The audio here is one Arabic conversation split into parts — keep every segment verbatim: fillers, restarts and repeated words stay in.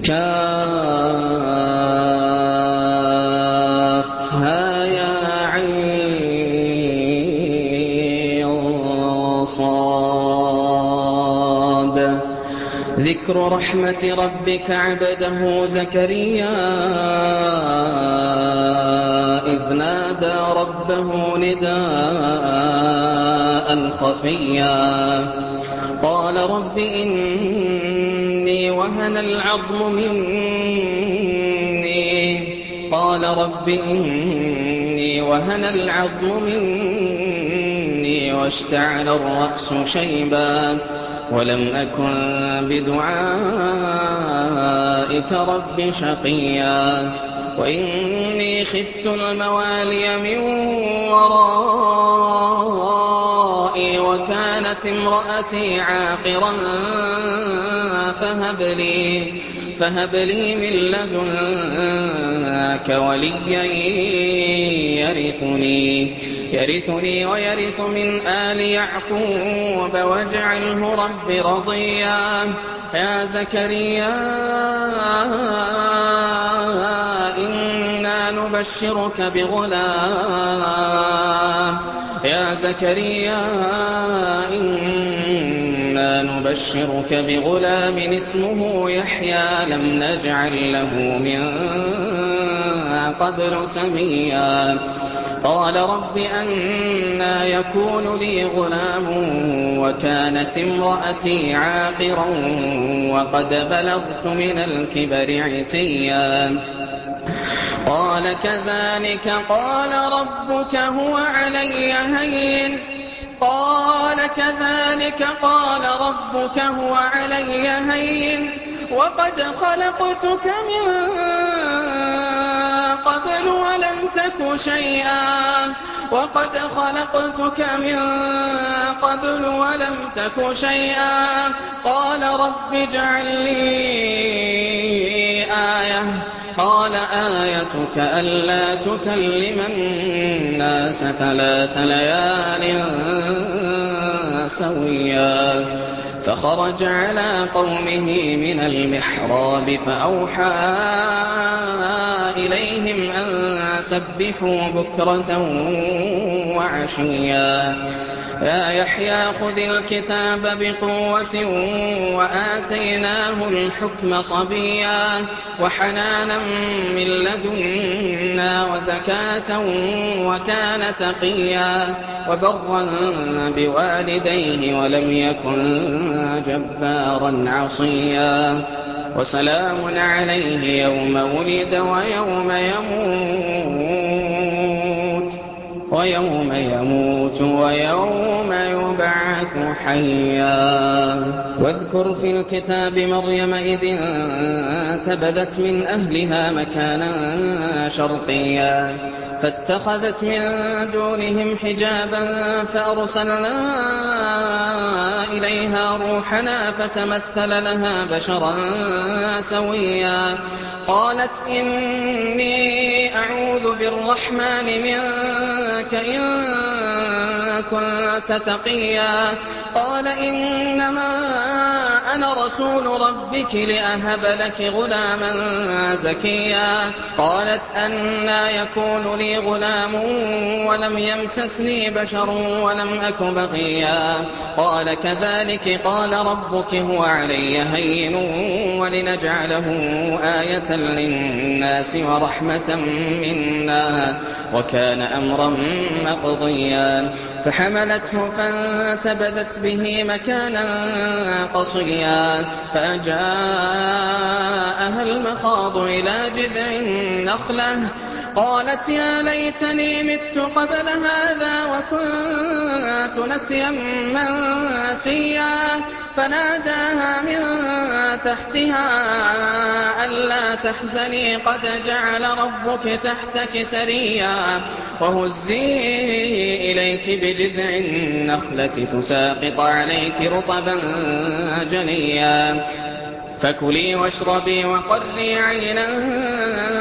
كافها يا عين صاد. ذكر رحمة ربك عبده زكريا إذ نادى ربه نداء خفيا قال رب إني وهن العظم مني قال رب إني وهن العظم مني واشتعل الرأس شيبا ولم أكن بدعائك رب شقيا وإني خفت الموالي من ورائي وكانت امرأتي عاقرا فهب لي, فهب لي من لدنك وليا يرثني, يرثني ويرث من آل يعقوب واجعله رب رضيا. يا زكريا إنا نبشرك بغلام يا زكريا إنا نبشرك بغلام اسمه يحيى لم نجعل له من قبل سميا قال رب أنى يكون لي غلام وكانت امرأتي عاقرا وقد بلغت من الكبر عتيا قال كذلك قال ربك هو علي هين قال كذلك قال ربك هو علي هين وقد خلقتك من قبل ولم تك شيئا وقد خلقتك من قبل ولم تك شيئا قال رب اجعل لي آية قال آيتك ألا تكلم الناس ثلاث ليال سويا فخرج على قومه من المحراب فأوحى إليهم أن سبحوا بكرة وعشيا يا يحيى خذ الكتاب بقوة وآتيناه الحكم صبيا وحنانا من لدنا وزكاة وكان تقيا وبرا بوالديه ولم يكن جبارا عصيا وسلام عليه يوم ولد ويوم يموت ويوم يموت ويوم يبعث حيا واذكر في الكتاب مريم إذ انتبذت من أهلها مكانا شرقيا فاتخذت من دونهم حجابا فأرسلنا إليها روحنا فتمثل لها بشرا سويا قالت إني أعوذ بالرحمن منك إن كنت تقيا قال إنما أنا رسول ربك لأهب لك غلاما زكيا قالت أنى يكون لي غلام ولم يمسسني بشر ولم أك بغيا قال كذلك قال ربك هو علي هين ولنجعله آية للناس ورحمة منا وكان أمرا مقضيا فحملته فانتبذت به مكانا قصيا فأجاءها المخاض إلى جذع النخلة قالت يا ليتني مت قبل هذا وكنت نسيا منسيا فناداها من تحتها ألا تحزني قد جعل ربك تحتك سريا وهزي إليك بجذع النخلة تساقط عليك رطبا جنيا فكلي واشربي وقري عينا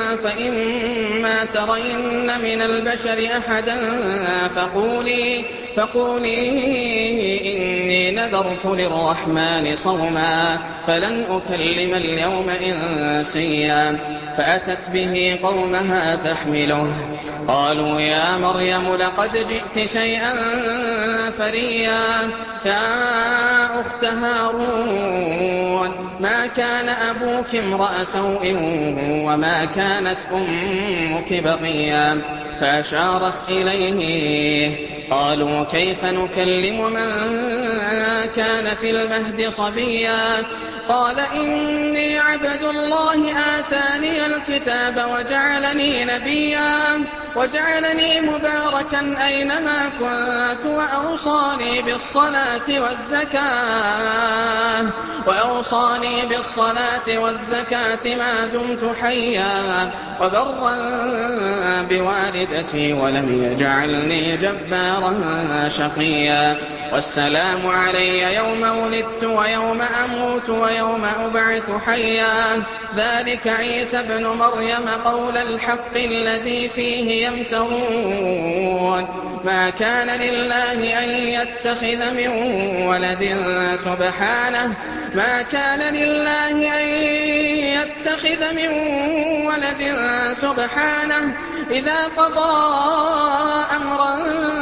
فإما ترين من البشر أحدا فقولي, فقولي إني نذرت للرحمن صوما فلن أكلم اليوم إنسيا فأتت به قومها تحمله قالوا يا مريم لقد جئت شيئا فريا يا أخت هارون ما كان أبوك امرأ سوء وما كانت أمك بغيا فأشارت إليه قالوا كيف نكلم من كان في المهد صبيا قال إني عبد الله آتاني الكتاب وجعلني نبيا وجعلني مباركا أينما كنت وأوصاني بالصلاة والزكاة وأوصاني بالصلاة والزكاة ما دمت حيا وبرا بوالدتي ولم يجعلني جبارا شقيا والسلام علي يوم ولدت ويوم أموت ويوم أبعث حيا ذلك عيسى ابن مريم قول الحق الذي فيه يمترون ما كان لله أن يتخذ من ولد سبحانه ما كان لله أن يتخذ من ولد سبحانه إذا قضى أمرا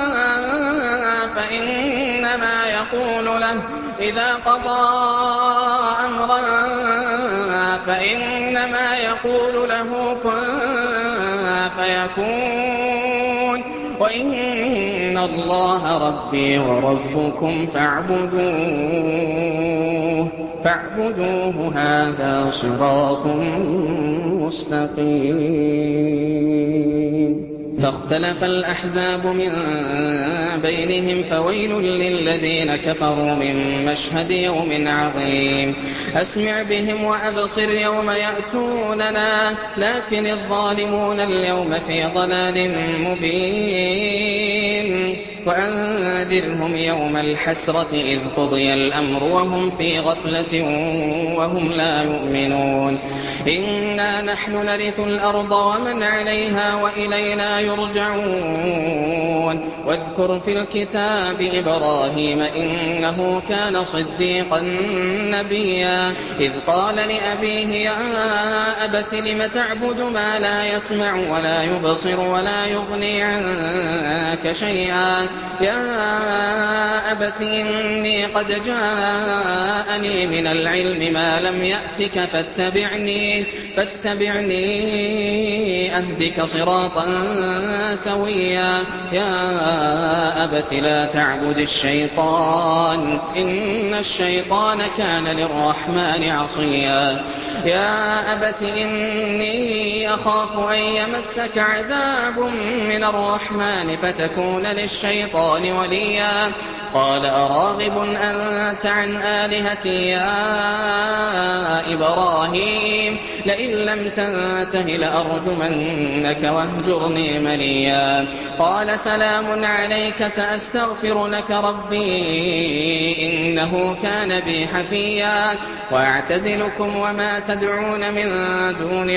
فإنما يقول له إذا قضى أمرا فإنما يقول له كن فيكون وإن الله ربي وربكم فاعبدوه فاعبدوه هذا صراط مستقيم فاختلف الأحزاب من بينهم فويل للذين كفروا من مشهد يوم عظيم أسمع بهم وأبصر يوم يأتوننا لكن الظالمون اليوم في ضلال مبين وأنذرهم يوم الحسرة إذ قضي الأمر وهم في غفلة وهم لا يؤمنون إنا نحن نرث الأرض ومن عليها وإلينا يرجعون واذكر في الكتاب إبراهيم إنه كان صديقا نبيا إذ قال لأبيه يا أبت لم تعبد ما لا يسمع ولا يبصر ولا يغني عنك شيئا يا أبت إني قد جاءني من العلم ما لم يأتك فاتبعني فاتبعني أهدك صراطا سويا يا أبت لا تعبد الشيطان إن الشيطان كان للرحمن عصيا يا أبت إني أخاف أن يمسك عذاب من الرحمن فتكون للشيطان وليا قال أراغب أنت عن آلهتي يا إبراهيم لئن لم تنته لأرجمنك واهجرني مليا قال سلام عليك سأستغفر لك ربي إنه كان بي حفيا وأعتزلكم وما تدعون من دون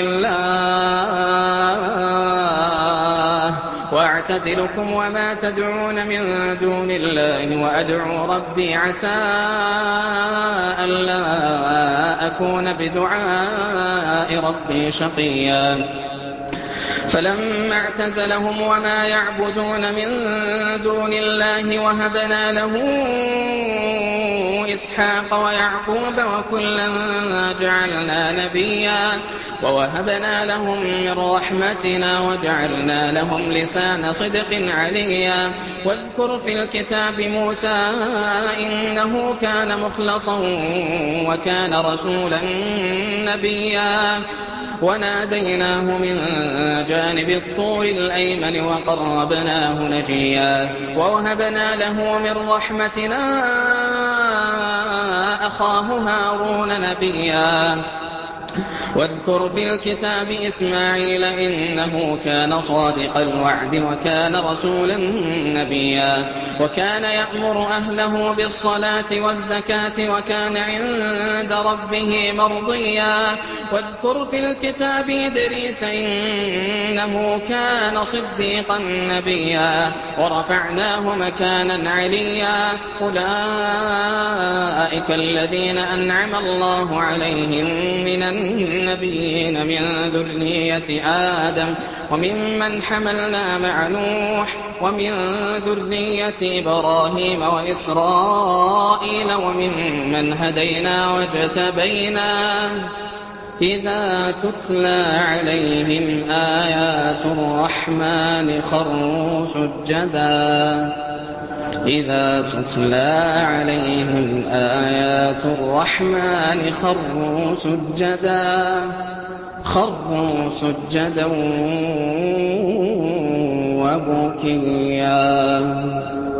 الله وأعتزلكم وما تدعون من دون الله وأدعو ربي عسى ألا أكون بدعاء ربي شقيا فلما اعتزلهم وما يعبدون من دون الله وهبنا له إسحاق ويعقوب وكلا جعلنا نبيا ووهبنا لهم من رحمتنا وجعلنا لهم لسان صدق عليا واذكر في الكتاب موسى إنه كان مخلصا وكان رسولا نبيا وناديناه من جانب الطور الأيمن وقربناه نجيا ووهبنا له من رحمتنا أخاه هارون نبيا واذكر في الكتاب إسماعيل إنه كان صادق الوعد وكان رسولا نبيا وكان يأمر أهله بالصلاة والزكاة وكان عند ربه مرضيا واذكر في الكتاب إدريس إنه كان صديقا نبيا ورفعناه مكانا عليا أولئك الذين أنعم الله عليهم من النبيين من ذرية آدم وممن حملنا مع نوح ومن ذرية إبراهيم وإسرائيل وممن هدينا واجتبينا إذا تتلى عليهم آيات الرحمن خروا سجدا إذا تتلى عليهم آيات الرحمن خروا سجدا خروا سجدا وبكيا